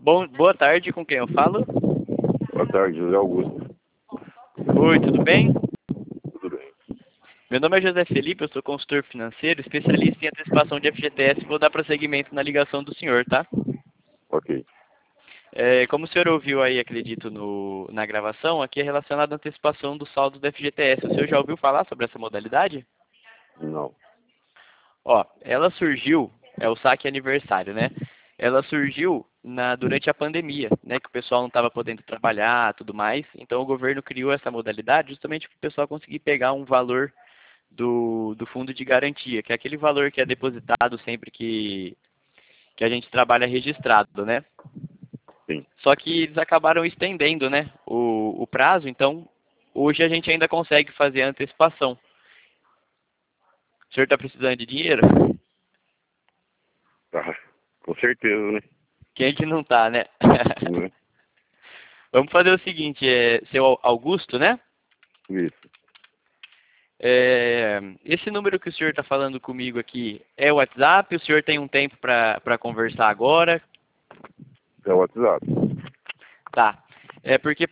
Boa tarde, com quem eu falo? Boa tarde, José Augusto. Oi, tudo bem? Tudo bem. Meu nome é José Felipe, eu sou consultor financeiro, especialista em antecipação de FGTS e vou dar prosseguimento na ligação do senhor, tá? Ok. Como o senhor ouviu aí, acredito, na gravação, aqui é relacionado à antecipação do saldo do FGTS. O senhor já ouviu falar sobre essa modalidade? Não. Ó, ela surgiu, é o saque aniversário, né? Ela surgiu durante a pandemia, né? Que o pessoal não estava podendo trabalhar, tudo mais. Então o governo criou essa modalidade justamente para o pessoal conseguir pegar um valor do fundo de garantia, que é aquele valor que é depositado sempre que a gente trabalha registrado, né? Sim. Só que eles acabaram estendendo, né, o prazo, então hoje a gente ainda consegue fazer a antecipação. O senhor está precisando de dinheiro? Tá. Com certeza, né? Quem que não tá, né? Né? Vamos fazer o seguinte, seu Augusto, né? Isso. Esse número que o senhor está falando comigo aqui é o WhatsApp? O senhor tem um tempo para conversar agora? É o WhatsApp. Tá. É porque